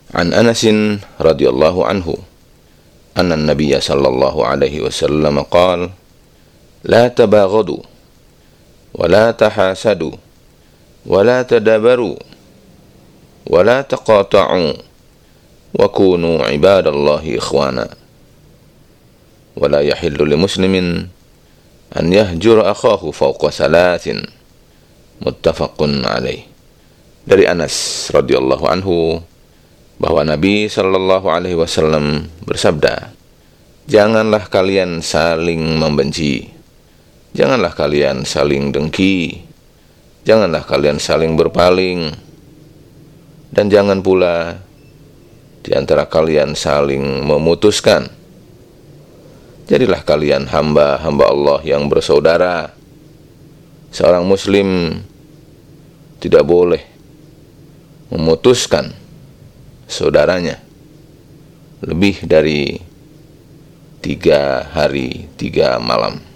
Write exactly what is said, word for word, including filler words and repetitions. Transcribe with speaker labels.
Speaker 1: An Anasin radhiyallahu anhu anna an-nabiy sallallahu alaihi wasallam qala la tabaghadu wa la tahasadu wa la tadabaru wa la taqata'u wa kunu ibadallahi ikhwana wa la yahillu li muslimin an yahjura akhahu fawqa salasin. Muttafaqun alaih. Dari Anas radhiyallahu anhu bahwa Nabi sallallahu alaihi wasallam bersabda, janganlah kalian saling membenci, janganlah kalian saling dengki, janganlah kalian saling berpaling, dan jangan pula di antara kalian saling memutuskan. Jadilah kalian hamba-hamba Allah yang bersaudara. Seorang muslim tidak boleh memutuskan saudaranya lebih dari tiga hari tiga malam.